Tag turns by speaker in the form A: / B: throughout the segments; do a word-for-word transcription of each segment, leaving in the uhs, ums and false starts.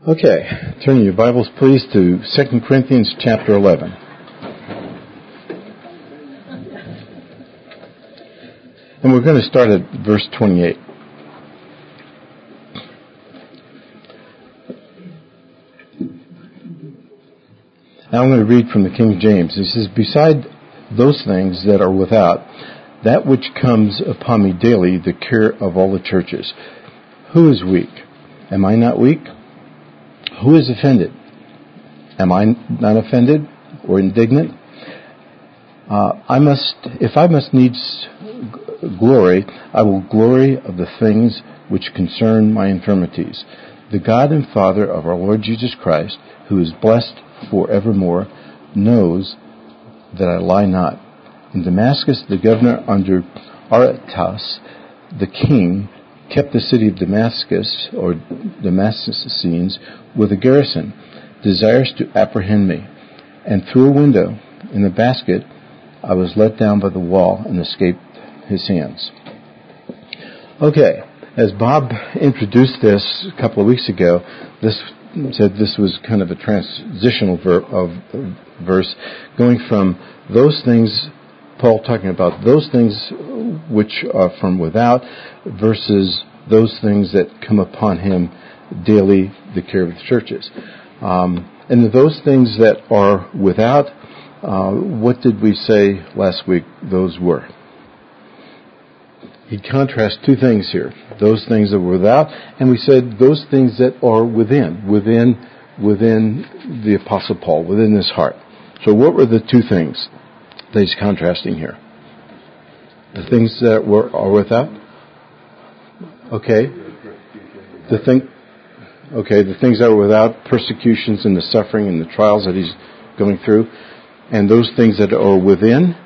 A: Okay, turn your Bibles please to Second Corinthians chapter eleven. And we're going to start at verse twenty-eight. Now I'm going to read from the King James. He says, "Beside those things that are without, that which comes upon me daily, the care of all the churches. Who is weak? Am I not weak? Who is offended? Am I not offended or indignant? Uh, I must, if I must needs glory, I will glory of the things which concern my infirmities. The God and Father of our Lord Jesus Christ, who is blessed forevermore, knows that I lie not. In Damascus, the governor under Aretas, the king, kept the city of Damascus, or Damascenes, with a garrison, desirous to apprehend me. And through a window in the basket, I was let down by the wall and escaped his hands." Okay, as Bob introduced this a couple of weeks ago, this said this was kind of a transitional ver- of, of verse, going from those things, Paul talking about those things which are from without versus those things that come upon him daily, the care of the churches. Um, and those things that are without, uh, what did we say last week those were? He contrasts two things here. Those things that were without, and we said those things that are within, within, within the Apostle Paul, within his heart. So what were the two things that he's contrasting here? The things that were are without? Okay. The thing, okay, the things that were without, persecutions and the suffering and the trials that he's going through, and those things that are within.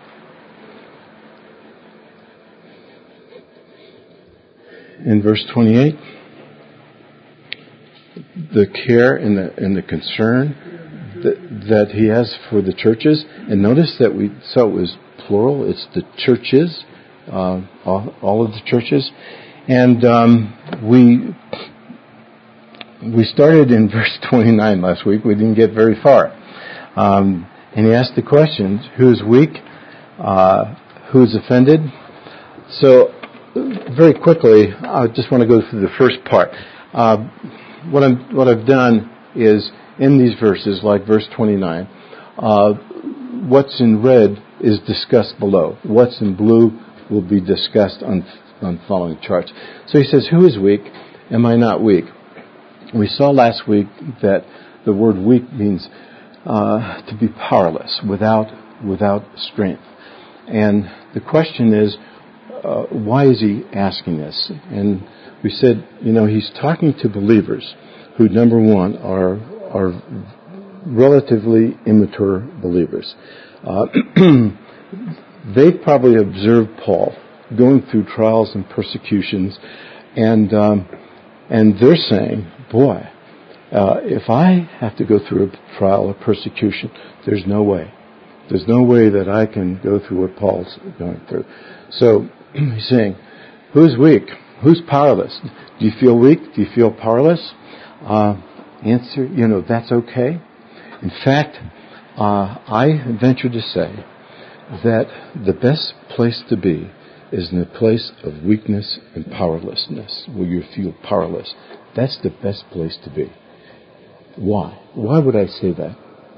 A: In verse twenty-eight, the care and the and the concern that, that he has for the churches. And notice that we saw it was plural. It's the churches, uh, all, all of the churches. And um, we we started in verse twenty-nine last week. We didn't get very far. Um, and he asked the question, who is weak? Uh, who is offended? So very quickly, I just want to go through the first part. Uh, what, I'm, what I've done is, in these verses, like verse twenty-nine, uh, what's in red is discussed below. What's in blue will be discussed on, on following charts. So he says, who is weak? Am I not weak? We saw last week that the word weak means uh, to be powerless, without without strength. And the question is, Uh, why is he asking this? And we said, you know, he's talking to believers who, number one, are are relatively immature believers. Uh, they've probably observed Paul going through trials and persecutions, and um, and they're saying, boy, uh, if I have to go through a trial or persecution, there's no way. There's no way that I can go through what Paul's going through. So he's saying, who's weak? Who's powerless? Do you feel weak? Do you feel powerless? Uh, answer, you know, that's okay. In fact, uh, I venture to say that the best place to be is in a place of weakness and powerlessness, where you feel powerless. That's the best place to be. Why? Why would I say that?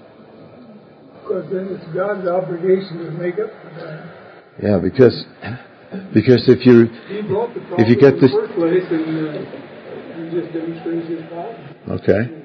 B: Because then it's God's obligation to make up for that.
A: Yeah, because because if you if you get this,
B: in the first place, and uh, he just demonstrates his power.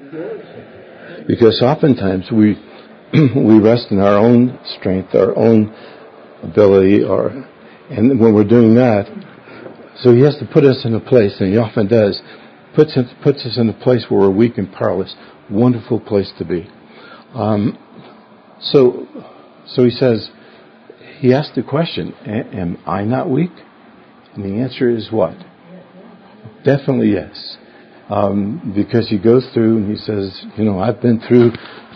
A: Okay. Because oftentimes we we rest in our own strength, our own ability, or and when we're doing that, so he has to put us in a place, and he often does, puts us, puts us in a place where we're weak and powerless. Wonderful place to be. Um, so so he says. He asked the question, am I not weak? And the answer is what? Definitely yes. Um, because he goes through and he says, you know, I've been through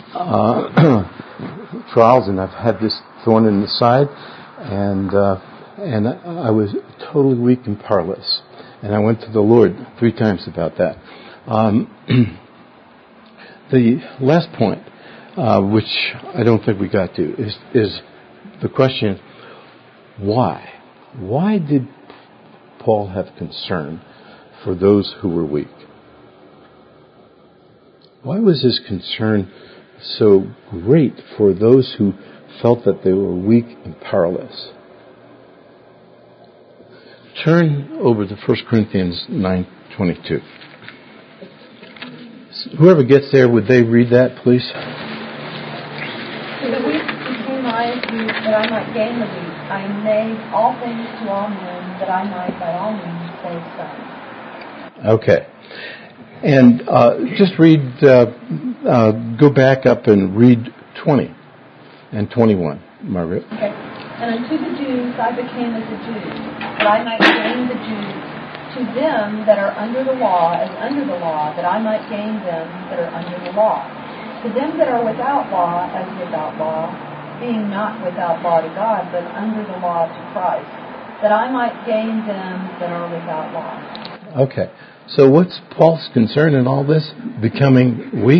A: uh, trials and I've had this thorn in the side, and uh, and I was totally weak and powerless. And I went to the Lord three times about that. Um, the last point, uh, which I don't think we got to, is, is the question, why? Why did Paul have concern for those who were weak? Why was his concern so great for those who felt that they were weak and powerless? Turn over to First Corinthians nine twenty-two. Whoever gets there, would they read that, please?
C: So the weak became I as weak, that I might gain the weak. I made all things to all men, that I might by all means save some. Okay. And uh, just read, uh, uh, go back up and read twenty and twenty-one, Margaret. Okay. And unto the Jews I became as a Jew, that I might gain the Jews. To them that are under the law as under the law, that I might gain them that are under the law. To them that are without law as without law, being not without law to God, but under the law to Christ, that I might gain them that are without law. Okay. So what's Paul's concern in all this? Becoming weak?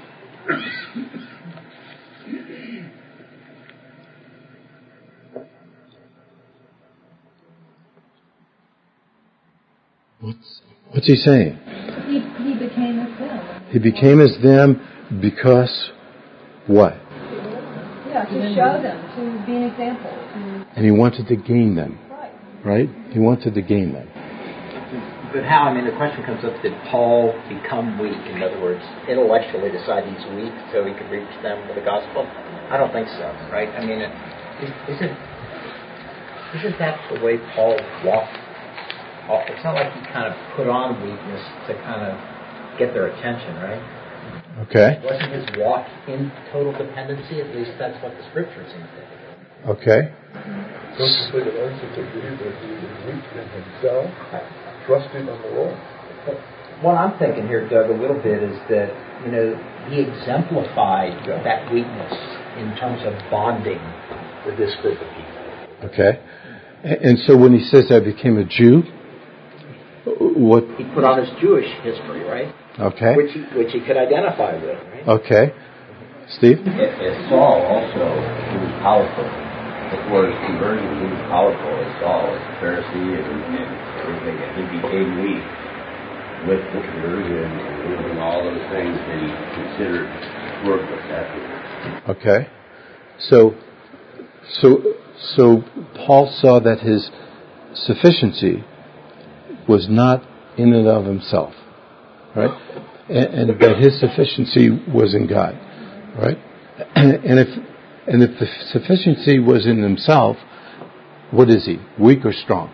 C: What's, what's he saying? He, he became as them.
A: He became as them because what?
C: Yeah, to show them, to be an example. To...
A: And he wanted to gain them. Right. Right? He wanted to gain them.
D: But how? I mean, the question comes up, did Paul become weak? In other words, intellectually decide he's weak so he could reach them with the gospel? I don't think so, right? I mean, isn't, isn't that the way Paul walked? It's not like he kind of put on weakness to kind of get their attention, right?
A: Okay.
D: Wasn't his walk in total dependency? At least that's what the scripture seems to say.
A: Okay.
E: Don't you think it also to be that he was weak in himself, trusting on the Lord?
D: But what I'm thinking here, Doug, a little bit is that, you know, he exemplified yeah. that weakness in terms of bonding with this group of people.
A: Okay. And so when he says, I became a Jew, what?
D: He put on his Jewish history, right?
A: Okay.
D: Which he, which he could identify with, right?
A: Okay. Steve?
F: As Saul also, he was powerful. Before his conversion, he was powerful as Saul, as a Pharisee and, and everything. And he became weak with the conversion and doing all those things that he considered worthless afterwards.
A: Okay. So, so, so Paul saw that his sufficiency was not in and of himself, right? And, and that his sufficiency was in God, right? And if and if the sufficiency was in himself, what is he? Weak or strong?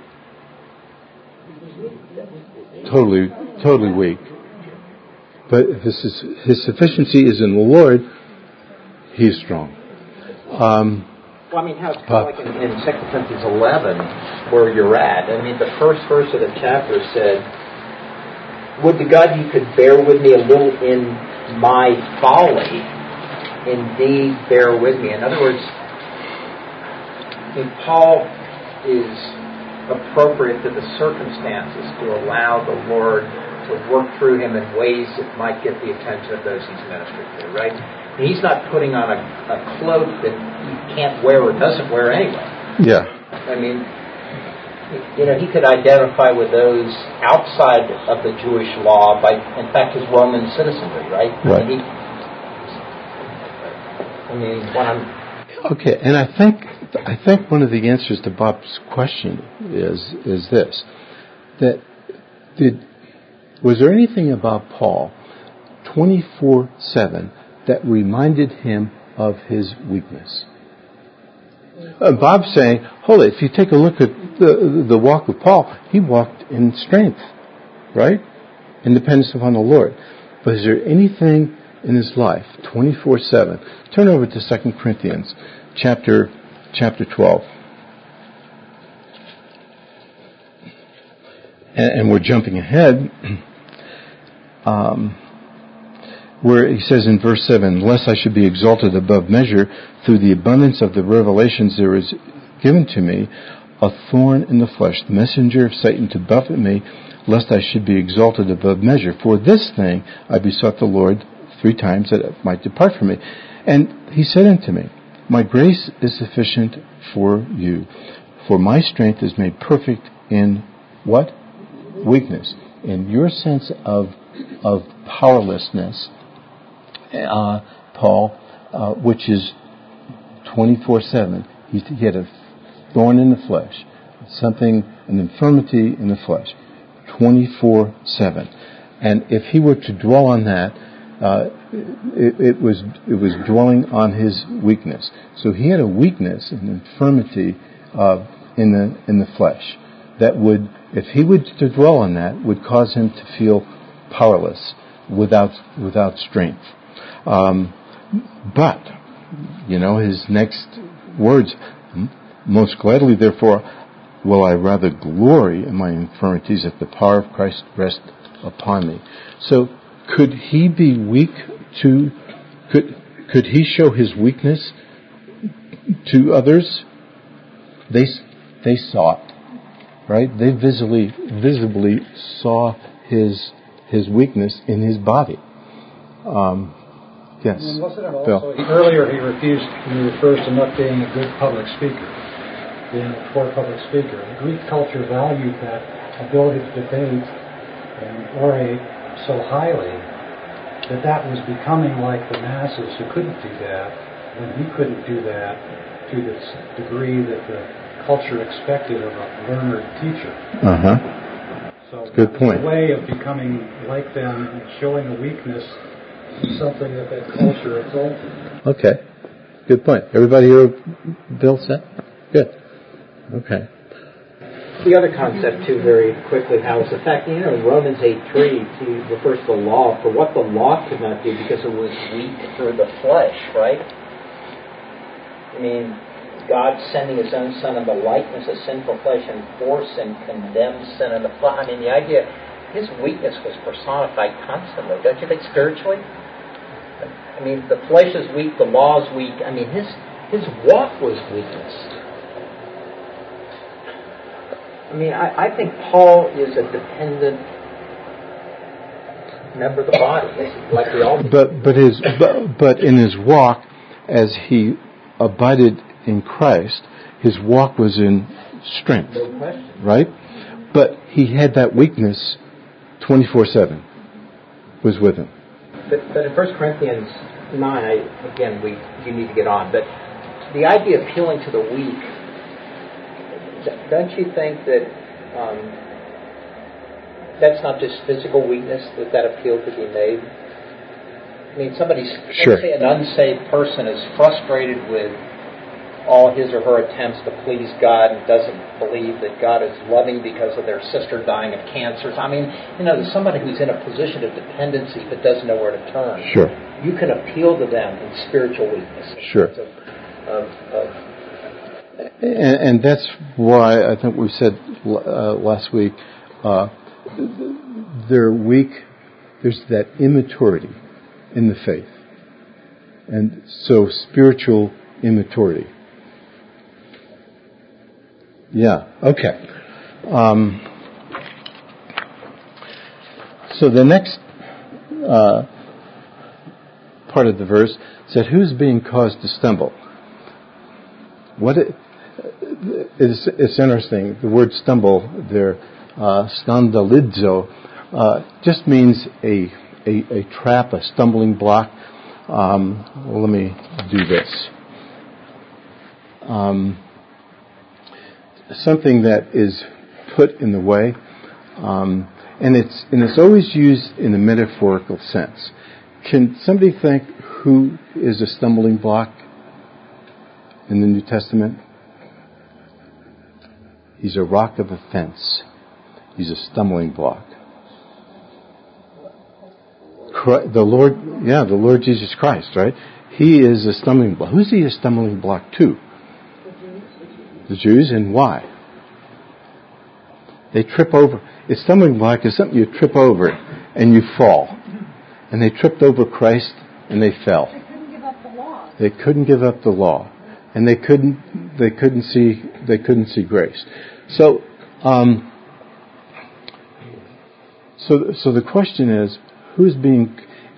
A: Totally, totally weak. But if his, his sufficiency is in the Lord, he is strong. Um,
D: Well, I mean, how it's kind of like in, in Second Corinthians eleven, where you're at. I mean, the first verse of the chapter said, would to God you could bear with me a little in my folly. Indeed, bear with me. In other words, I mean, Paul is appropriate to the circumstances to allow the Lord to work through him in ways that might get the attention of those he's ministering to, right? He's not putting on a, a cloak that he can't wear or doesn't wear anyway.
A: Yeah.
D: I mean, you know, he could identify with those outside of the Jewish law by, in fact, his Roman citizenry, right?
A: Right.
D: I mean, he, I mean when I'm...
A: Okay, and I think I think one of the answers to Bob's question is is this: that did was there anything about Paul twenty-four seven that reminded him of his weakness? Uh, Bob's saying, hold it, if you take a look at the, the walk of Paul, he walked in strength, right? In dependence upon the Lord. But is there anything in his life, twenty-four seven? Turn over to Second Corinthians chapter chapter twelve. And, and we're jumping ahead. Um, where he says in verse seven, lest I should be exalted above measure through the abundance of the revelations there is given to me, a thorn in the flesh, the messenger of Satan to buffet me, lest I should be exalted above measure. For this thing I besought the Lord three times that it might depart from me. And he said unto me, my grace is sufficient for you, for my strength is made perfect in what? Weakness. In your sense of of powerlessness, uh, Paul, uh, which is twenty-four seven, he, he had a thorn in the flesh, something, an infirmity in the flesh, twenty-four seven. And if he were to dwell on that, uh, it, it was it was dwelling on his weakness. So he had a weakness, an infirmity uh, in the in the flesh that would, if he were to dwell on that, would cause him to feel powerless, without without strength. Um, but you know his next words: most gladly, therefore, will I rather glory in my infirmities, that the power of Christ rest upon me. So, could he be weak to? Could could he show his weakness to others? They they saw it, right? They visibly visibly saw his his weakness in his body. Um, yes.
G: And wasn't it also,
A: Bill?
G: he, earlier he refused, he refers to not being a good public speaker, being a poor public speaker. The Greek culture valued that ability to debate and orate so highly that that was becoming like the masses who couldn't do that, when he couldn't do that to the degree that the culture expected of a learned teacher.
A: Uh-huh.
G: So
A: good point.
G: A way of becoming like them and showing a weakness is something that that culture exalted.
A: Okay. Good point. Everybody hear what Bill said? Good. Okay.
D: The other concept, too, very quickly, how is the fact, you know, in Romans eight three, he refers to the law, for what the law could not do because it was weak through the flesh, right? I mean, God sending His own Son in the likeness of sinful flesh and for sin condemned sin in the flesh. I mean, the idea, His weakness was personified constantly. Don't you think spiritually? I mean, the flesh is weak, the law is weak. I mean, His His walk was weakness. I mean, I, I think Paul is a dependent member of the body, like we all.
A: But but his but, but in his walk, as he abided in Christ, his walk was in strength,
D: No question.
A: right? But he had that weakness twenty-four seven was with him.
D: But, but in First Corinthians nine, I, again, we you need to get on, but the idea of appealing to the weak, don't you think that um, that's not just physical weakness, that that appeal could be made? I mean, somebody's,
A: Sure.
D: let's say an unsaved person is frustrated with all his or her attempts to please God and doesn't believe that God is loving because of their sister dying of cancer. I mean, you know, there's somebody who's in a position of dependency but doesn't know where to turn.
A: Sure.
D: You can appeal to them in spiritual weakness.
A: Sure.
D: Of, of, of
A: And, and that's why I think we said uh, last week, uh, they're weak. There's that immaturity in the faith. And so spiritual immaturity. Yeah, okay. Um, so the next uh, part of the verse said, who's being caused to stumble? What it, it's, it's interesting. The word stumble there, uh, standalidzo, uh, just means a, a a trap, a stumbling block. Um, well, let me do this. Um, something that is put in the way, um, and it's and it's always used in a metaphorical sense. Can somebody think who is a stumbling block in the New Testament? He's a rock of offense. He's a stumbling block. Christ, the Lord, yeah, the Lord Jesus Christ, right? He is a stumbling block. Who's he a stumbling block to? The Jews, and why? They trip over. A stumbling block is something you trip over and you fall. And they tripped over Christ and they fell.
C: They couldn't give up the law.
A: They couldn't give up the law, and they couldn't. They couldn't see. They couldn't see grace. So, um, so, so the question is, who's being?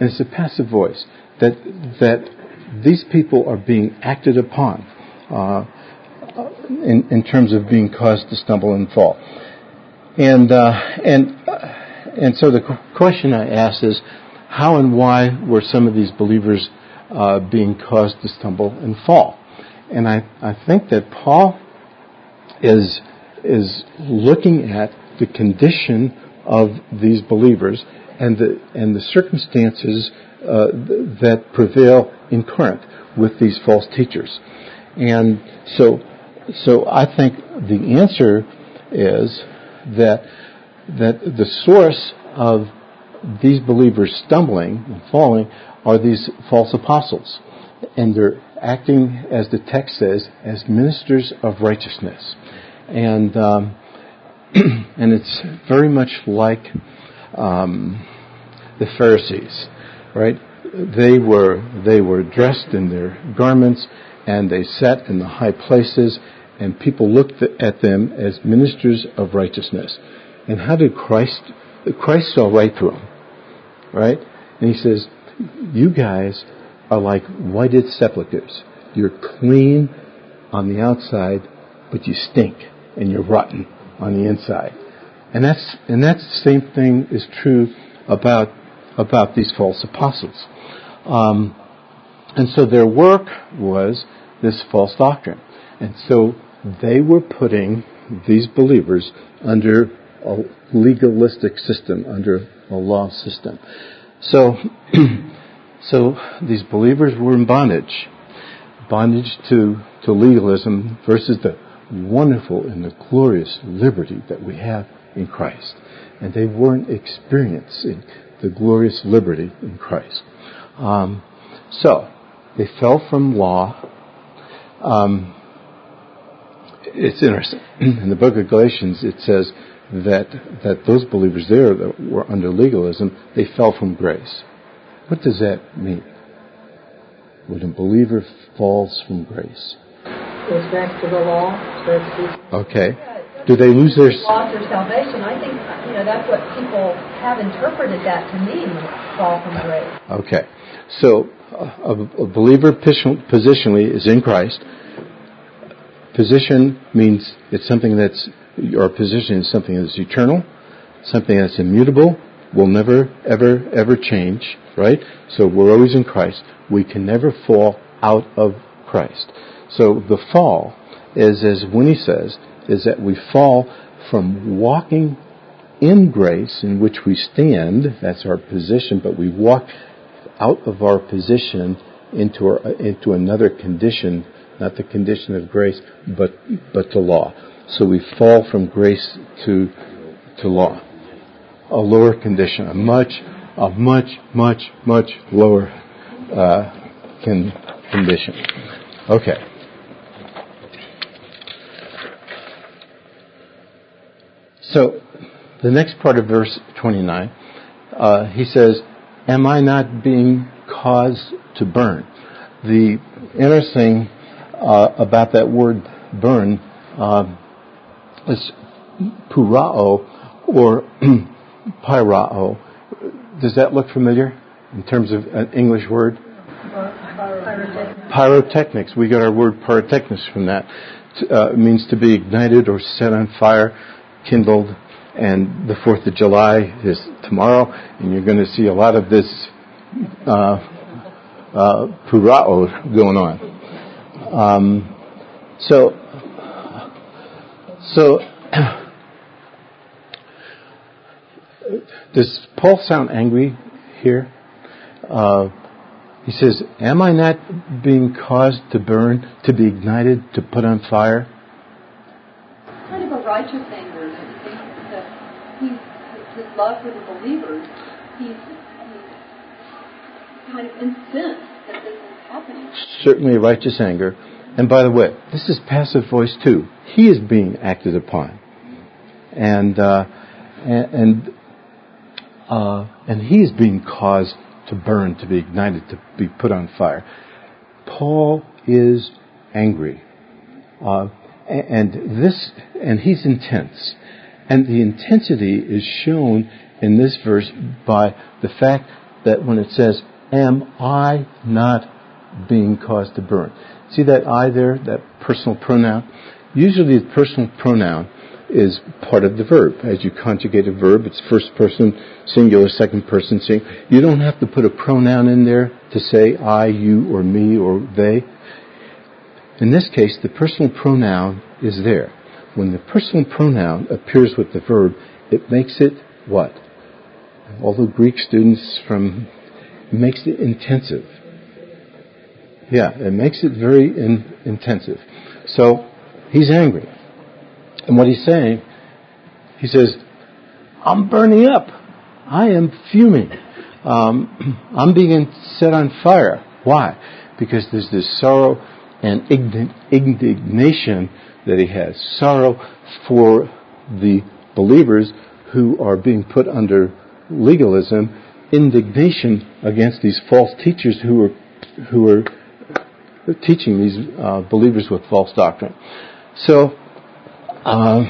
A: and it's a passive voice, that that these people are being acted upon uh, in, in terms of being caused to stumble and fall. And uh, and uh, and so the question I ask is, how and why were some of these believers uh, being caused to stumble and fall? And I, I think that Paul is is looking at the condition of these believers and the and the circumstances uh, th- that prevail in Corinth with these false teachers. And so so I think the answer is that that the source of these believers stumbling and falling are these false apostles, and they're acting, as the text says, as ministers of righteousness. And um, and it's very much like um, the Pharisees, right? They were they were dressed in their garments, and they sat in the high places, and people looked at them as ministers of righteousness. And how did Christ? Christ saw right through them, right? And he says, "You guys are like whited sepulchres. You're clean on the outside, but you stink, and you're rotten on the inside." And that's and that's the same thing is true about about these false apostles. Um, and so their work was this false doctrine, and so they were putting these believers under a legalistic system, under a law system. So, so these believers were in bondage, bondage to to legalism versus the wonderful and the glorious liberty that we have in Christ. And they weren't experiencing the glorious liberty in Christ. Um, so, they fell from law. Um, it's interesting. In the book of Galatians, it says that that those believers there that were under legalism, they fell from grace. What does that mean? When a believer falls from grace?
H: Goes back to the law.
A: Okay. Do they lose their...
C: Lost their salvation. I think, you know, that's what people have interpreted that to mean, fall from grace. Okay.
A: So, a, a believer positionally is in Christ. Position means it's something that's... Our position is something that's eternal, something that's immutable, will never, ever, ever change, right? So we're always in Christ. We can never fall out of Christ. So the fall is, as Winnie says, is that we fall from walking in grace in which we stand, that's our position, but we walk out of our position into our, into another condition, not the condition of grace, but but to law. So we fall from grace to to law, a lower condition, a much, a much, much, much lower uh, con- condition. Okay. So, the next part of verse twenty-nine, uh, he says, "Am I not being caused to burn?" The interesting uh, about that word "burn" uh, is purao or pyrao. Does that look familiar in terms of an English word?
C: Pyrotechnics.
A: Pyrotechnics. We got our word pyrotechnics from that. Uh, it means to be ignited or set on fire, kindled. And the fourth of July is tomorrow, and you're going to see a lot of this uh, uh, purao going on. Um, so, so does Paul sound angry here? Uh, he says, "Am I not being caused to burn, to be ignited, to put on fire?"
H: Kind of a righteous anger. That he's, his love for the believers, he's, he's kind of incensed that this is happening.
A: Certainly righteous anger. And by the way, this is passive voice too. He is being acted upon. And, uh, and, and Uh, and he is being caused to burn, to be ignited, to be put on fire. Paul is angry, uh, and this, and he's intense, and the intensity is shown in this verse by the fact that when it says, am I not being caused to burn? See that I there, that personal pronoun? Usually the personal pronoun is part of the verb. As you conjugate a verb, it's first person singular, second person singular. You don't have to put a pronoun in there to say I, you, or me, or they. In this case, the personal pronoun is there. When the personal pronoun appears with the verb, it makes it what? All the Greek students from, it makes it intensive. Yeah, it makes it very in, intensive. So, he's angry. And what he's saying, he says, I'm burning up. I am fuming. Um, I'm being set on fire. Why? Because there's this sorrow and indignation that he has. Sorrow for the believers who are being put under legalism. Indignation against these false teachers who are who are teaching these uh, believers with false doctrine. So, uh,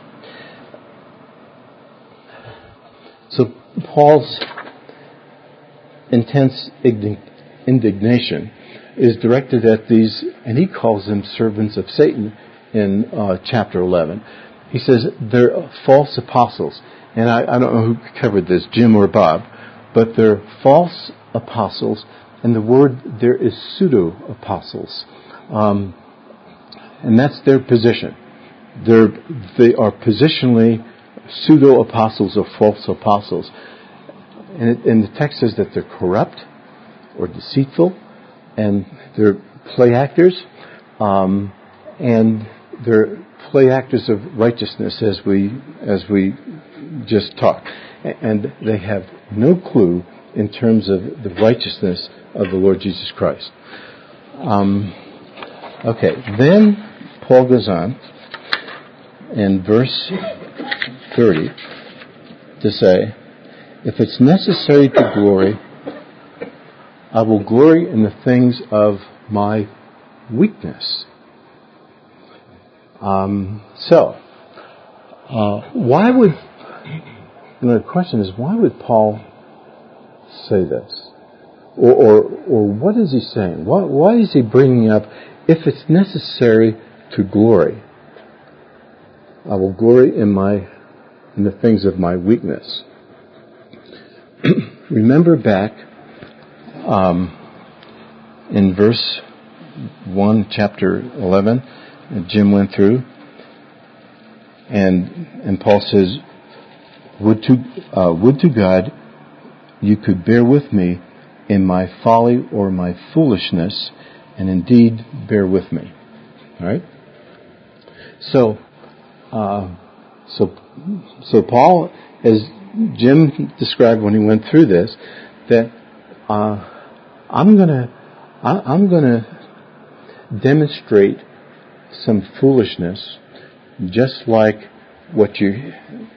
A: so Paul's intense indignation is directed at these, and he calls them servants of Satan in uh, chapter eleven. He says they're false apostles. And I, I don't know who covered this, Jim or Bob, but they're false apostles, and the word there is pseudo-apostles. Um, and that's their position. They're, they are positionally pseudo-apostles or false apostles. And, it, and the text says that they're corrupt or deceitful, and they're play actors, um, and they're play actors of righteousness, as we as we just talked, and they have no clue in terms of the righteousness of the Lord Jesus Christ. Um, okay, then Paul goes on in verse thirty to say, if it's necessary to glory, I will glory in the things of my weakness. Um, so, uh, why would, you know, the question is, why would Paul say this? Or, or, or what is he saying? Why, why is he bringing up, if it's necessary to glory, I will glory in my, in the things of my weakness. Remember back, um, in verse one, chapter eleven, Jim went through, and and Paul says, "Would to uh, would to God you could bear with me in my folly or my foolishness, and indeed bear with me." All right. So, uh, so, so Paul, as Jim described when he went through this, that uh, I'm gonna I, I'm gonna demonstrate some foolishness, just like what you,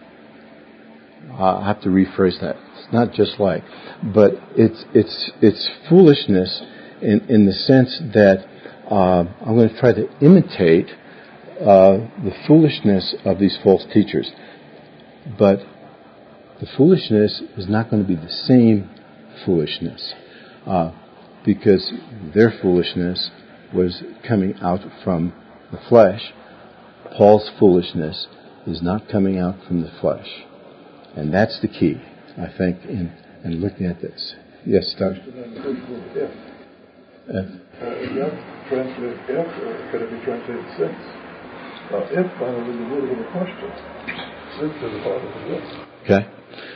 A: I have to rephrase that. It's not just like, but it's it's it's foolishness in, in the sense that uh, I'm going to try to imitate uh, the foolishness of these false teachers. But the foolishness is not going to be the same foolishness, uh, because their foolishness was coming out from the flesh. Paul's foolishness is not coming out from the flesh. And that's the key, I think, in, in looking at this. Yes, Doctor?
E: If. Uh, yeah, translated if, or could it be translated since? Uh, if, finally, is a little bit of a question. Since is a part of the this.
A: Okay.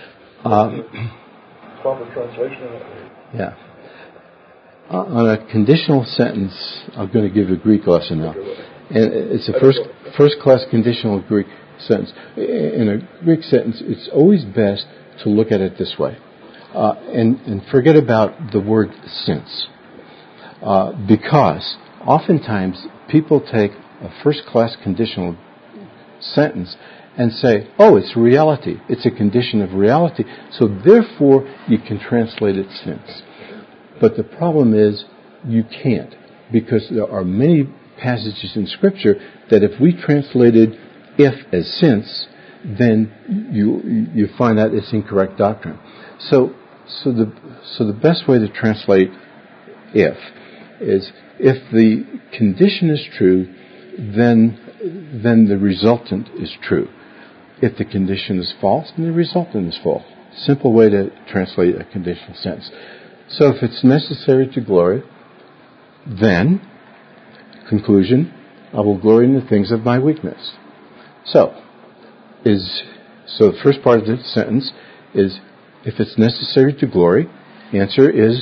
A: Um,
E: Proper translation of that.
A: Yeah. Uh, on a conditional sentence, I'm going to give a Greek lesson now. And it's a first first class conditional Greek sentence. In a Greek sentence, it's always best to look at it this way. Uh, and, and forget about the word since. Uh, because oftentimes people take a first class conditional sentence and say, oh, it's reality. It's a condition of reality. So therefore, you can translate it since. But the problem is, you can't, because there are many passages in Scripture that if we translated if as since, then you you find that it's incorrect doctrine. So so the so the best way to translate if is if the condition is true, then then the resultant is true. If the condition is false, then the resultant is false. Simple way to translate a conditional sentence. So if it's necessary to glory, then, conclusion, I will glory in the things of my weakness. So, is so the first part of the sentence is, if it's necessary to glory, the answer is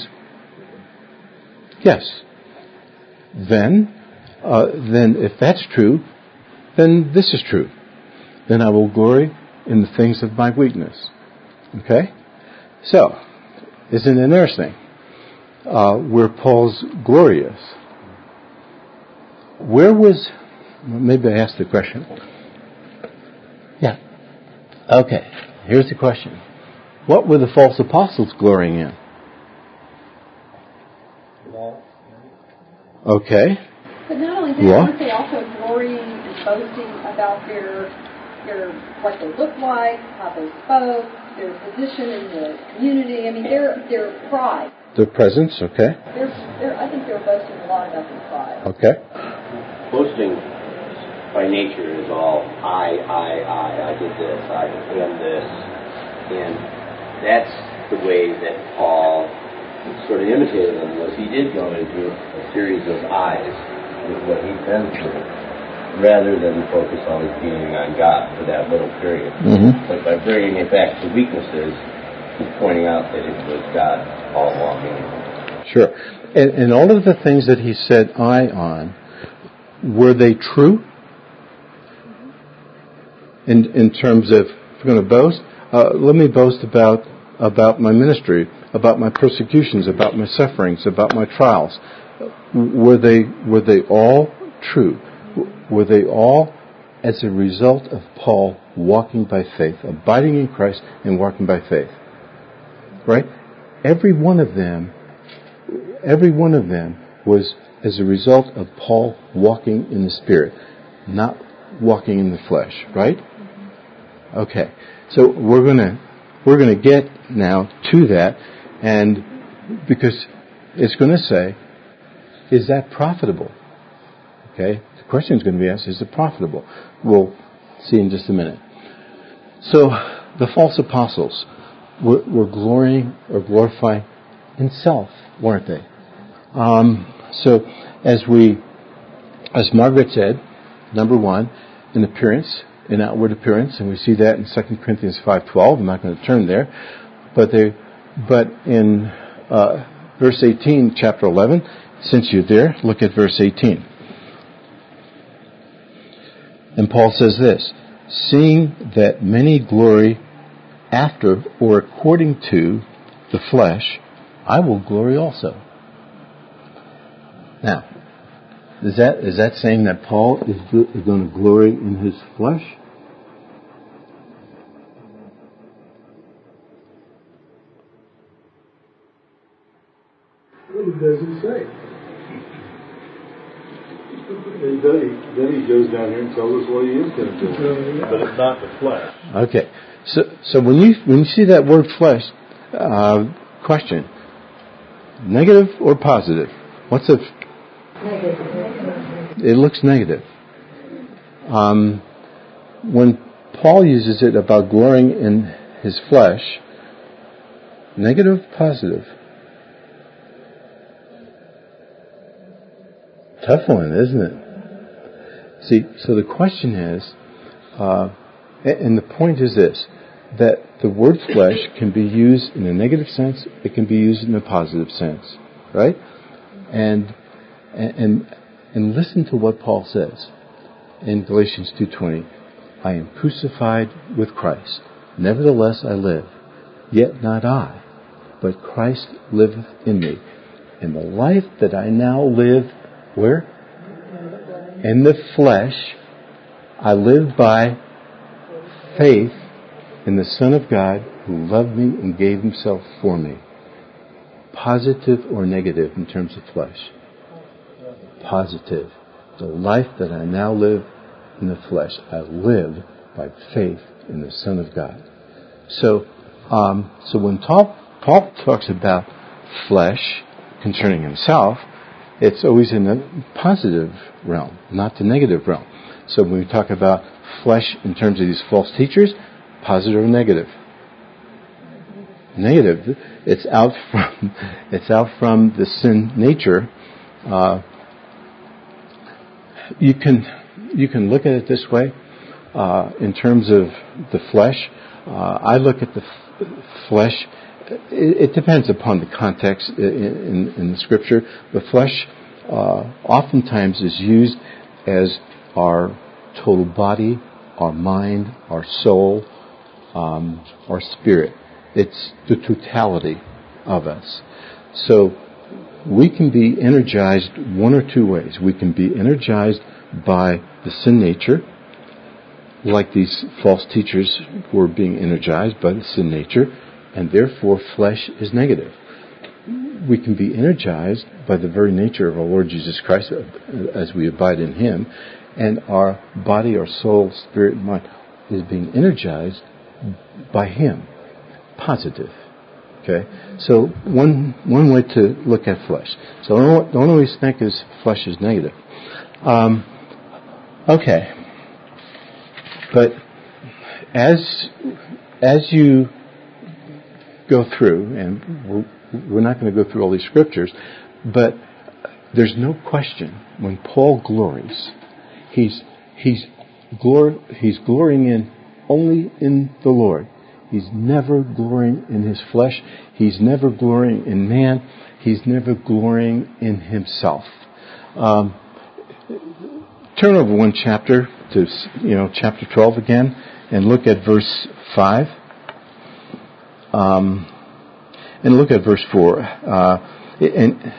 A: yes. Then, uh, then if that's true, then this is true. Then I will glory in the things of my weakness. Okay? So, isn't it interesting? Uh, where Paul's glorious. Where was, maybe I asked the question. Yeah. Okay. Here's the question. What were the false apostles glorying in? Okay.
H: But not only that,
A: Yeah.
H: weren't they also glorying and boasting about their, their, what they looked like, how they spoke, their position in the community? I mean, their their pride.
A: Their presence, okay.
H: They're, they're, I think they're boasting a lot about their pride.
A: Okay.
F: Boasting by nature is all I, I, I, I did this, I am this. And that's the way that Paul sort of imitated them, was he did go into a series of I's with what he'd been through, rather than focus on his being on God for that little period.
A: Mm-hmm.
F: But by bringing it back to weaknesses, he's pointing out that it was God all along anyway.
A: Sure. And, and all of the things that he said I on, were they true? In in terms of, if we're going to boast, uh, let me boast about about my ministry, about my persecutions, about my sufferings, about my trials. Were they were they all true? Were they all as a result of Paul walking by faith, abiding in Christ and walking by faith? Right? Every one of them, every one of them was as a result of Paul walking in the Spirit, not walking in the flesh, right? Okay. So we're gonna we're gonna get now to that, and because it's gonna say, is that profitable? Okay? The question is going to be asked, is it profitable? We'll see in just a minute. So the false apostles were, were glorying or glorifying in self, weren't they? Um, so as we, as Margaret said, number one, in appearance, in outward appearance, and we see that in Second Corinthians five twelve. I'm not going to turn there, but they, but in uh, verse eighteen, chapter eleven. Since you're there, look at verse eighteen. And Paul says this, seeing that many glory after or according to the flesh, I will glory also. Now, is that is that saying that Paul is, is going to glory in his flesh?
B: What does he say?
E: And then he, then he goes down here and tells us what he is going to do. But it's not the flesh.
A: Okay. So so when you when you see that word flesh, uh, question, negative or positive? What's a... Negative. It looks negative. Um, when Paul uses it about glorying in his flesh, negative, positive? Tough one, isn't it? See, so the question is, uh, and the point is this, that the word flesh can be used in a negative sense, it can be used in a positive sense, right? And and and listen to what Paul says in Galatians two twenty. I am crucified with Christ. Nevertheless I live. Yet not I, but Christ liveth in me. And the life that I now live, where? In the flesh, I live by faith in the Son of God who loved me and gave himself for me. Positive or negative in terms of flesh? Positive. The life that I now live in the flesh, I live by faith in the Son of God. So, um, so when Paul Paul talks about flesh concerning himself, it's always in the positive realm, not the negative realm. So when we talk about flesh in terms of these false teachers, positive or negative? Negative. It's out from it's out from the sin nature. Uh, you can you can look at it this way uh, in terms of the flesh. Uh, I look at the f- flesh. It, it depends upon the context in, in, in the Scripture. The flesh uh, oftentimes is used as our total body, our mind, our soul, um, our spirit. It's the totality of us. So we can be energized one or two ways. We can be energized by the sin nature, like these false teachers were being energized by the sin nature, and therefore flesh is negative. We can be energized by the very nature of our Lord Jesus Christ as we abide in Him, and our body, our soul, spirit, and mind is being energized by Him. Positive. Okay? So one one way to look at flesh. So don't, don't always think as flesh is negative. Um, okay. But as as you go through, and we're, we're not going to go through all these scriptures, but there's no question when Paul glories, he's he's glor- he's glorying in only in the Lord. He's never glorying in his flesh. He's never glorying in man. He's never glorying in himself. Um, turn over one chapter to, you know, chapter twelve again, and look at verse five. Um, and look at verse four. Uh, and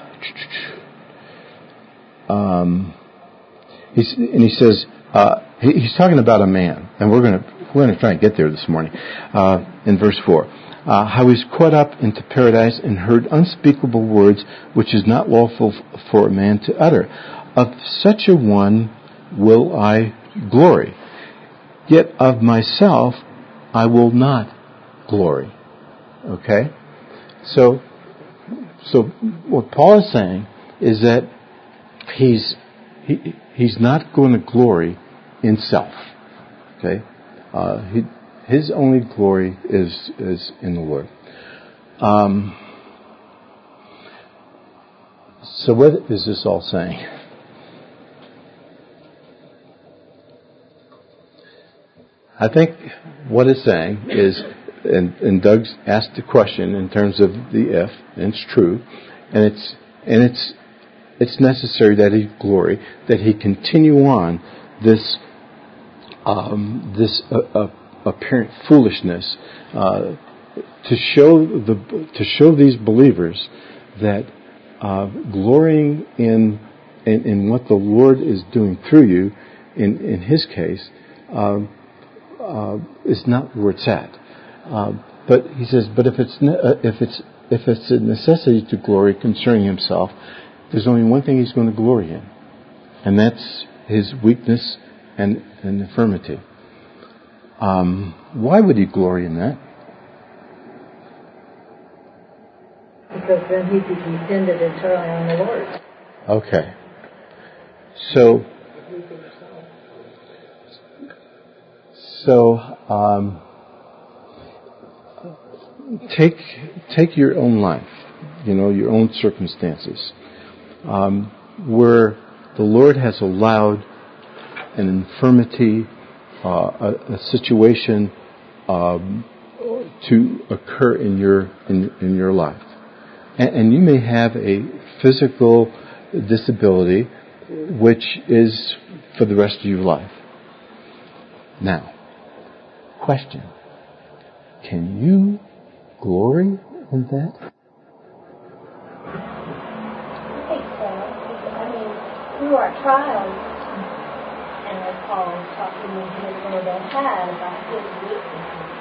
A: um, he's, and he says uh, he, he's talking about a man, and we're going to. We're going to try and get there this morning. Uh, in verse four. Uh, how he's caught up into paradise and heard unspeakable words which is not lawful f- for a man to utter. Of such a one will I glory. Yet of myself I will not glory. Okay? So, so what Paul is saying is that he's, he, he's not going to glory in self. Okay? Uh, he, his only glory is is in the Lord. Um, so what is this all saying? I think what it's saying is, and, and Doug's asked the question in terms of the if, and it's true, and it's and it's it's necessary that he glory, that he continue on this. Um, this uh, uh, apparent foolishness uh, to show the to show these believers that uh, glorying in, in in what the Lord is doing through you, in in His case, uh, uh, is not where it's at. Uh, but he says, but if it's ne- uh, if it's if it's a necessity to glory concerning Himself, there's only one thing He's going to glory in, and that's His weakness and, and infirmity. Um, why would he glory in that?
C: Because then he'd be dependent entirely on the Lord.
A: Okay. So, so um, take take your own life, you know, your own circumstances, um, where the Lord has allowed an infirmity, uh, a, a situation um, to occur in your in, in your life, and, and you may have a physical disability, which is for the rest of your life. Now, question: can you glory in that?
I: I think so. I mean, through our trials. And as Paul was talking with his Lord that had about his weaknesses.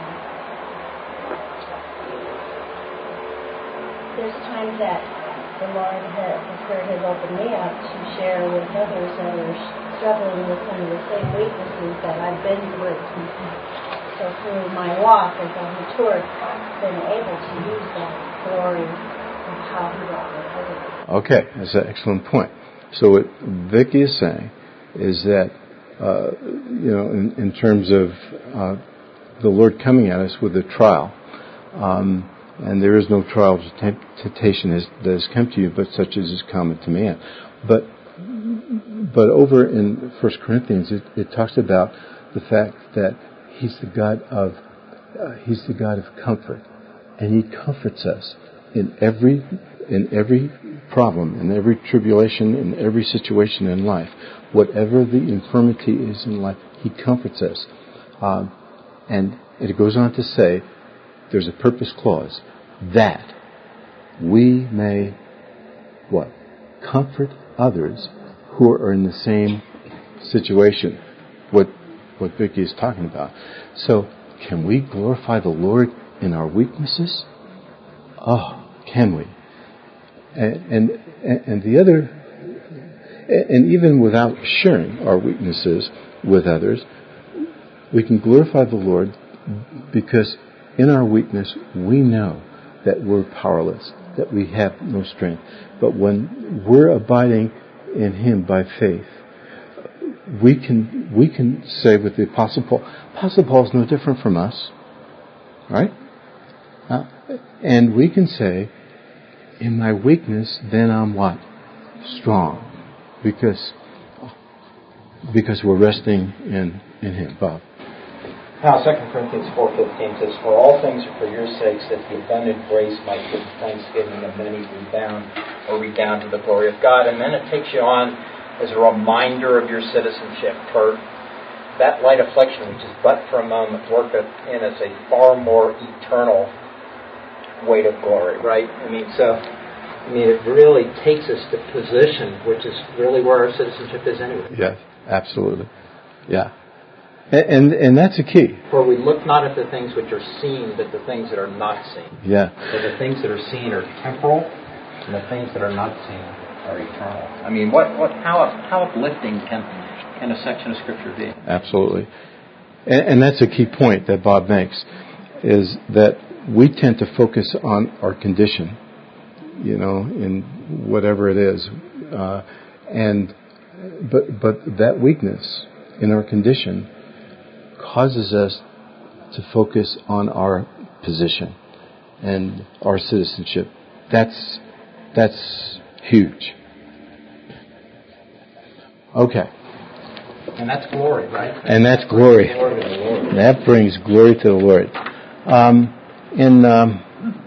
I: There's times that the Lord has, the Spirit has opened me up to share with others that are struggling with some of the same weaknesses that I've been through. So also through my walk as I've matured, been able to use that glory and how He brought me over.
A: Okay, that's an excellent point. So what Vicki is saying is that, uh, you know, in, in terms of uh, the Lord coming at us with a trial, um, and there is no trial of temptation that has come to you, but such as is common to man. But but over in First Corinthians, it, it talks about the fact that He's the God of uh, He's the God of comfort, and He comforts us in every in every problem, in every tribulation, in every situation in life. Whatever the infirmity is in life, He comforts us. Um, and it goes on to say, there's a purpose clause, that we may, what? Comfort others who are in the same situation. What what Vicki is talking about. So, can we glorify the Lord in our weaknesses? Oh, can we? And, and and the other, and even without sharing our weaknesses with others, we can glorify the Lord because in our weakness we know that we're powerless, that we have no strength. But when we're abiding in Him by faith, we can we can say with the Apostle Paul, Apostle Paul is no different from us, right? Uh, and we can say, in my weakness, then I'm what? Strong. Because because we're resting in, in Him. Bob.
D: Now, Second Corinthians four fifteen says, "For all things are for your sakes, that the abundant grace might give thanksgiving of many rebound or redound to the glory of God." And then it takes you on as a reminder of your citizenship. For that light affliction, which is but for a moment, worketh in us a far more eternal weight of glory, right? I mean, so, I mean, it really takes us to position, which is really where our citizenship is anyway.
A: Yes, absolutely. Yeah. And, and and that's a key.
D: For we look not at the things which are seen, but the things that are not seen.
A: Yeah.
D: So the things that are seen are temporal, and the things that are not seen are eternal. I mean, what, what how how uplifting can can a section of Scripture be?
A: Absolutely. And, and that's a key point that Bob makes, is that we tend to focus on our condition, you know, in whatever it is, uh, and but but that weakness in our condition causes us to focus on our position and our citizenship. That's that's huge. Okay.
D: And that's glory, right?
A: And that's glory.
D: Glory to the Lord.
A: That brings glory to the Lord. Um, in um,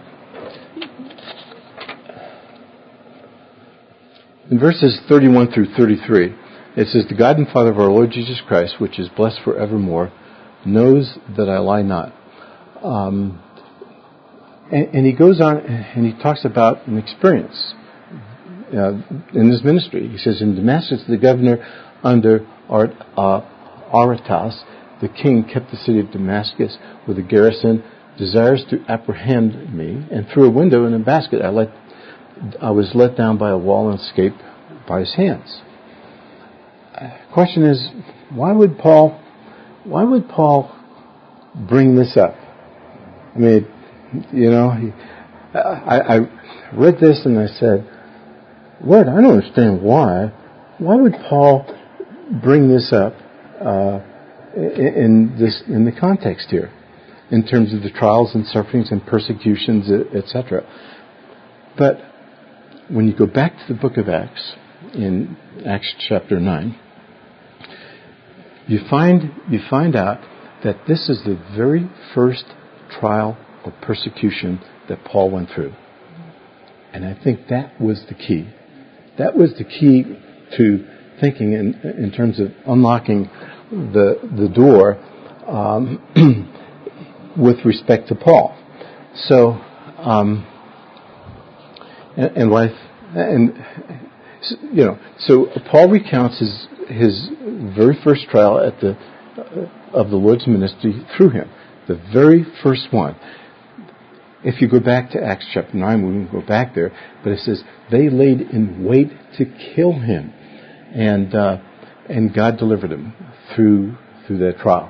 A: in verses thirty-one through thirty-three, it says, "The God and Father of our Lord Jesus Christ, which is blessed forevermore, knows that I lie not." Um, and, and he goes on and he talks about an experience uh, in his ministry. He says, "In Damascus, the governor under Art, uh, Aretas, the king, kept the city of Damascus with a garrison, desires to apprehend me, and through a window in a basket I let I was let down by a wall and escaped by his hands." Question is, why would Paul why would Paul bring this up? I mean, you know, he, I, I read this and I said, Lord, I don't understand why. Why would Paul bring this up uh, in this in the context here, in terms of the trials and sufferings and persecutions, et cetera? But when you go back to the book of Acts, in Acts chapter nine, you find you find out that this is the very first trial or persecution that Paul went through. And I think that was the key. That was the key to thinking in, in terms of unlocking the the door um, with respect to Paul. So, um, and, and life, and you know, so Paul recounts his his very first trial at the uh, of the Lord's ministry through him, the very first one. If you go back to Acts chapter nine, we won't go back there, but it says they laid in wait to kill him, and uh, and God delivered him through through that trial.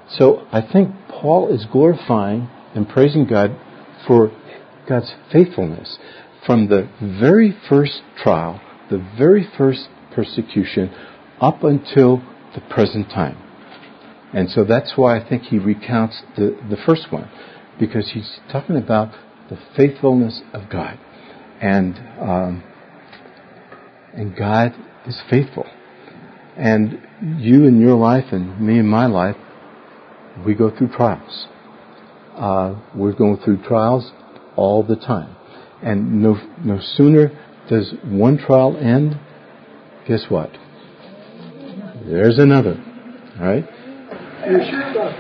A: So I think Paul is glorifying and praising God for God's faithfulness from the very first trial, the very first persecution, up until the present time. And so that's why I think he recounts the, the first one, because he's talking about the faithfulness of God. And um, and God is faithful. And you in your life and me in my life, we go through trials. Uh, we're going through trials all the time. And no no sooner does one trial end, guess what? There's another. All right?
B: You're sure about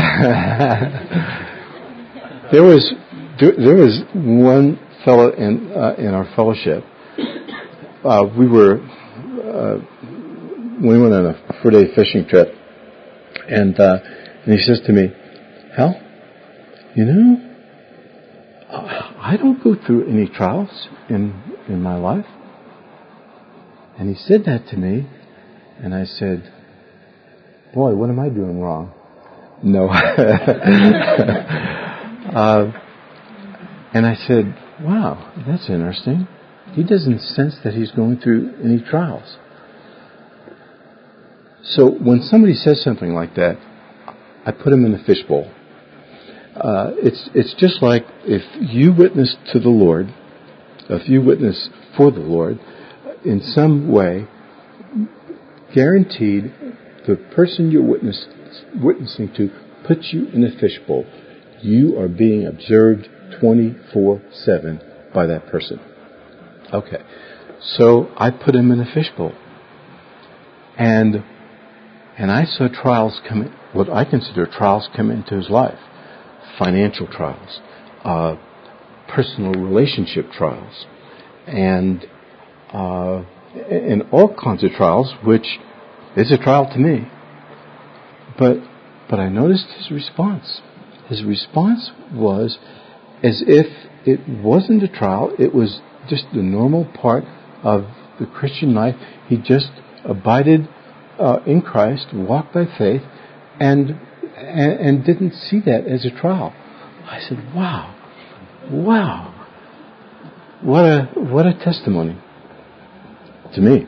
B: that?
A: there was there, there was one fellow in uh, in our fellowship. Uh, we were uh, we went on a four-day fishing trip, and uh, and he says to me, "Hal, you know, I don't go through any trials in in my life." And he said that to me, and I said, "Boy, what am I doing wrong?" No. uh, and I said, "Wow, that's interesting. He doesn't sense that he's going through any trials." So when somebody says something like that, I put him in a fishbowl. Uh, it's it's just like if you witness to the Lord, if you witness for the Lord, in some way, guaranteed the person you're witness, witnessing to puts you in a fishbowl. You are being observed twenty-four seven by that person. Okay. So I put him in a fishbowl. And and I saw trials come in, what I consider trials come into his life. Financial trials, uh, personal relationship trials, and uh, and all kinds of trials, which is a trial to me. But but I noticed his response. His response was as if it wasn't a trial. It was just the normal part of the Christian life. He just abided uh, in Christ, walked by faith, and, and and didn't see that as a trial. I said, "Wow, wow, what a what a testimony to me."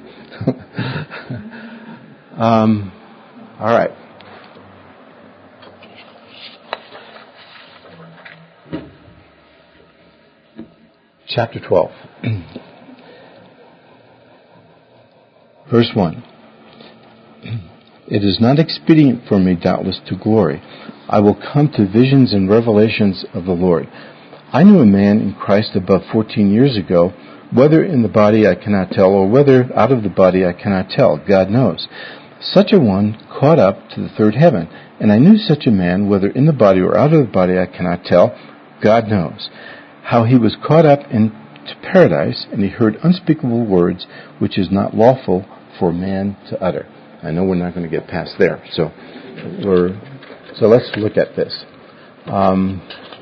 A: um, all right. Chapter twelve. Verse one. It is not expedient for me, doubtless, to glory. I will come to visions and revelations of the Lord. I knew a man in Christ above fourteen years ago, whether in the body I cannot tell, or whether out of the body I cannot tell. God knows. Such a one caught up to the third heaven. And I knew such a man, whether in the body or out of the body I cannot tell. God knows. How he was caught up into paradise, and he heard unspeakable words, which is not lawful for man to utter. I know we're not going to get past there, so we're so let's look at this. Um,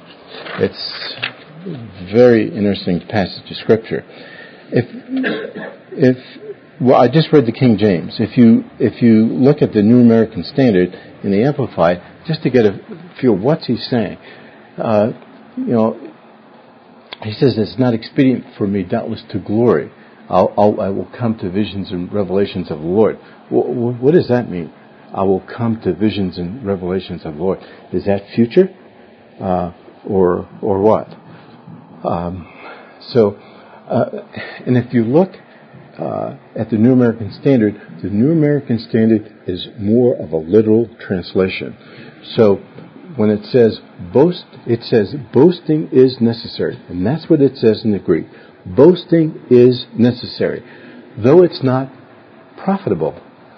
A: it's a very interesting passage of Scripture. If if well, I just read the King James. If you if you look at the New American Standard in the Amplified, just to get a feel what's he saying, uh, you know. He says, "It's not expedient for me, doubtless, to glory. I'll, I'll, I will come to visions and revelations of the Lord." What, what does that mean? I will come to visions and revelations of the Lord. Is that future, uh, or or what? Um, so, uh, and if you look uh, at the New American Standard, the New American Standard is more of a literal translation. So, when it says boast, it says boasting is necessary. And that's what it says in the Greek. Boasting is necessary, though it's not profitable.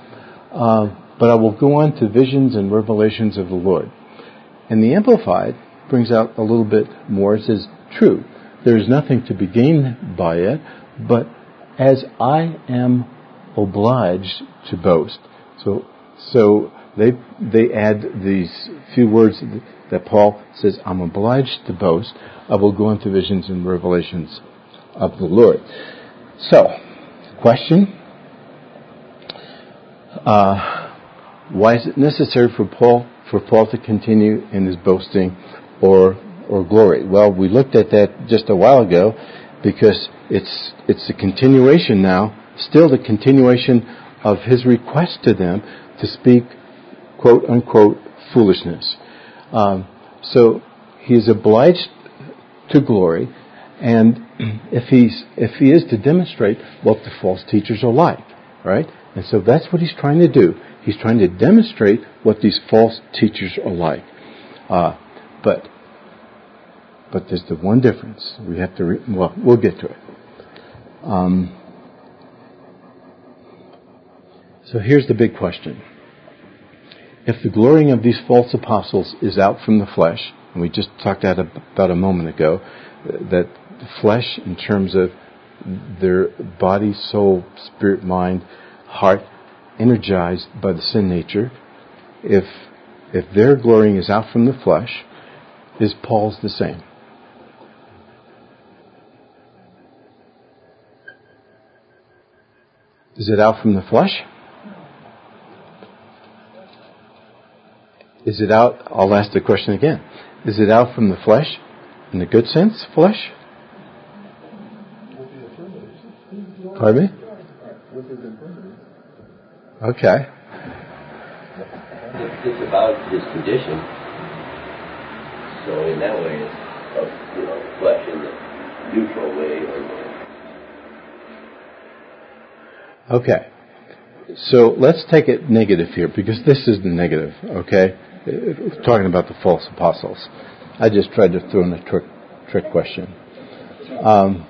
A: Uh, but I will go on to visions and revelations of the Lord. And the Amplified brings out a little bit more. It says, "True, there is nothing to be gained by it, but as I am obliged to boast." So, so They they add these few words that Paul says, "I'm obliged to boast. I will go into visions and revelations of the Lord." So, question, uh, why is it necessary for Paul for Paul to continue in his boasting or or glory? Well, we looked at that just a while ago, because it's it's a continuation now, still the continuation of his request to them to speak, quote unquote, foolishness. Um, so he is obliged to glory, and if he's if he is to demonstrate what the false teachers are like, right? And so that's what he's trying to do. He's trying to demonstrate what these false teachers are like. Uh, but but there's the one difference. We have to. Re- well, we'll get to it. Um, so here's the big question. If the glorying of these false apostles is out from the flesh, and we just talked that about a moment ago, that the flesh in terms of their body, soul, spirit, mind, heart, energized by the sin nature, if if their glorying is out from the flesh, is Paul's the same? Is it out from the flesh? Is it out, I'll ask the question again, is it out from the flesh, in the good sense, flesh? Pardon me? Okay.
F: It's about his condition. So in that way, it's of, you know, flesh in the neutral way. Or
A: okay. So let's take it negative here, because this is the negative, okay? Talking about the false apostles. I just tried to throw in a trick, trick question. Um,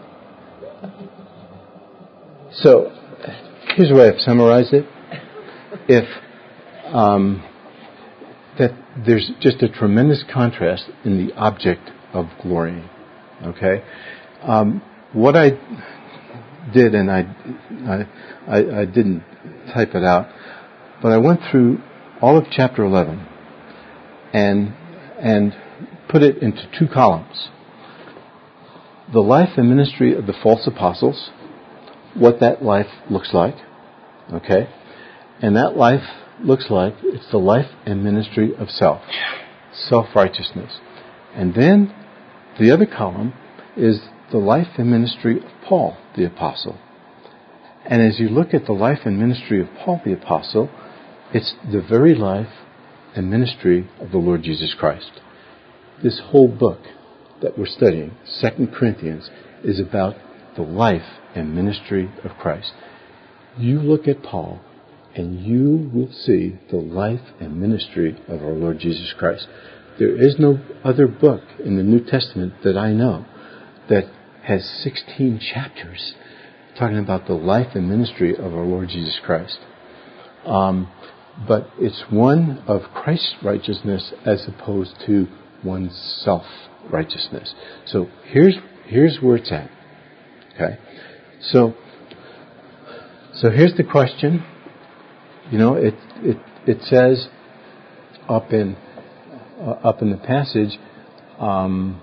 A: so here's the way I've summarized it. If um, that there's just a tremendous contrast in the object of glorying. Okay, um, what I did, and I, I I I didn't type it out, but I went through all of chapter eleven and and put it into two columns. The life and ministry of the false apostles, what that life looks like, okay? And that life looks like, it's the life and ministry of self, self-righteousness. And then the other column is the life and ministry of Paul, the apostle. And as you look at the life and ministry of Paul, the apostle, it's the very life and ministry of the Lord Jesus Christ. This whole book that we're studying, Second Corinthians, is about the life and ministry of Christ. You look at Paul, and you will see the life and ministry of our Lord Jesus Christ. There is no other book in the New Testament that I know that has sixteen chapters talking about the life and ministry of our Lord Jesus Christ. Um, but it's one of Christ's righteousness as opposed to one's self-righteousness. So here's here's where it's at. Okay, so so here's the question. You know, it it it says up in uh, up in the passage um,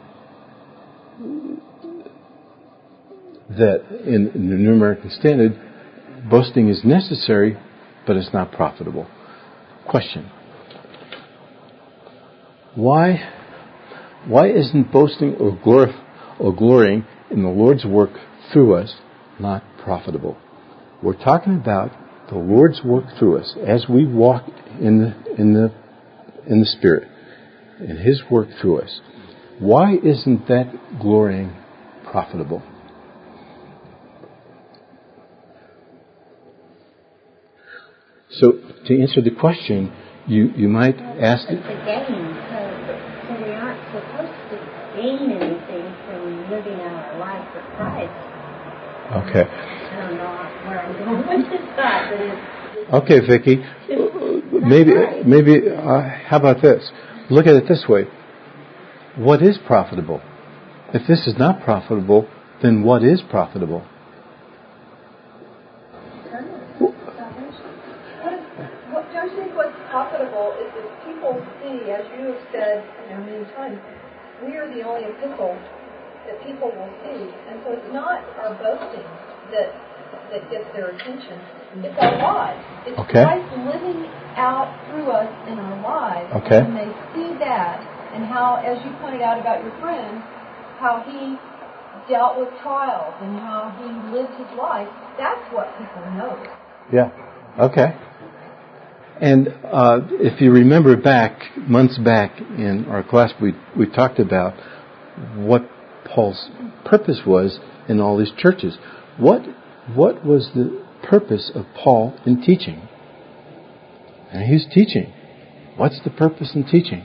A: that in, in the New American Standard, boasting is necessary, but it's not profitable. Question: Why why isn't boasting or glor- or glorying in the Lord's work through us not profitable? We're talking about the Lord's work through us as we walk in the in the in the Spirit, and His work through us. Why isn't that glorying profitable? So, to answer the question, you, you might ask...
I: It's a gain, so, so we aren't supposed to gain anything from living out our life for Christ.
A: Okay.
I: I don't know where I'm going with this thought, but it's...
A: Okay, Vicki. Maybe,
I: right.
A: maybe. Uh, how about this? Look at it this way. What is profitable? If this is not profitable, then what is profitable?
H: Don't you think what's profitable is that people see, as you have said you know, many times, we are the only epistle that people will see. And so it's not our boasting that that gets their attention. It's our lives. It's
A: Okay.
H: Christ living out through us in our lives.
A: Okay.
H: And when they see that, and how, as you pointed out about your friend, how he dealt with trials and how he lived his life, that's what people notice.
A: Yeah. Okay. And uh, if you remember back, months back in our class, we we talked about what Paul's purpose was in all these churches. What what was the purpose of Paul in teaching? And he's teaching. What's the purpose in teaching?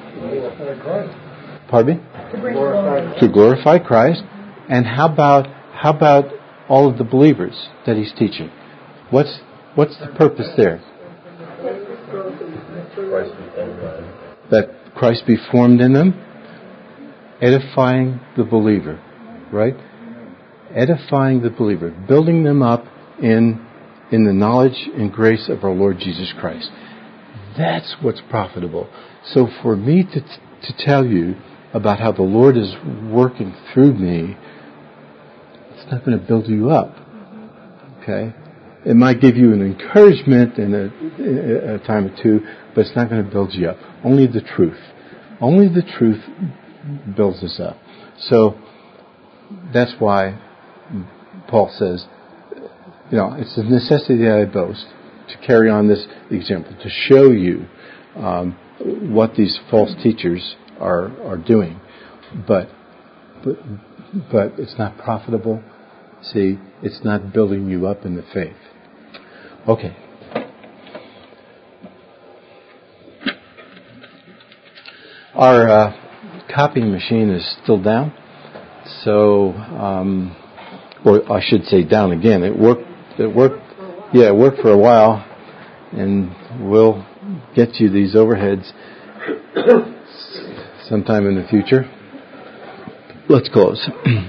A: Pardon me?
H: To bring glory.
A: To glorify Christ. And how about how about all of the believers that he's teaching? What's what's the purpose there? That Christ be formed in them, edifying the believer, right? Edifying the believer, building them up in in the knowledge and grace of our Lord Jesus Christ. That's what's profitable. So for me to to tell you about how the Lord is working through me, it's not going to build you up. Okay? It might give you an encouragement in a, a time or two, but it's not going to build you up. Only the truth. Only the truth builds us up. So that's why Paul says, you know, it's a necessity that I boast to carry on this example, to show you um, what these false teachers are are doing. But but but it's not profitable. See, it's not building you up in the faith. Okay. Our uh, copying machine is still down. So, um, or I should say down again. It worked, it worked, yeah, it worked for a while. And we'll get you these overheads sometime in the future. Let's close.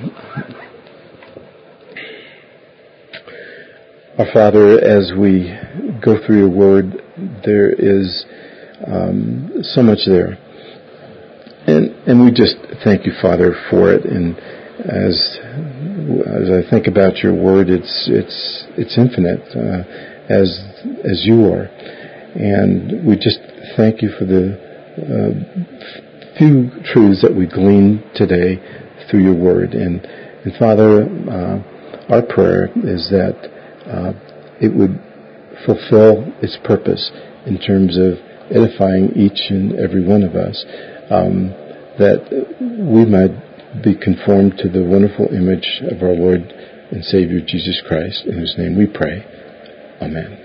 A: Our Father, as we go through your word, there is um, so much there. And and we just thank you, Father, for it. And as as I think about your word, it's it's it's infinite, uh, as as you are. And we just thank you for the uh, few truths that we gleaned today through your word. And and Father, uh, our prayer is that Uh, it would fulfill its purpose in terms of edifying each and every one of us, um, that we might be conformed to the wonderful image of our Lord and Savior Jesus Christ, in whose name we pray. Amen.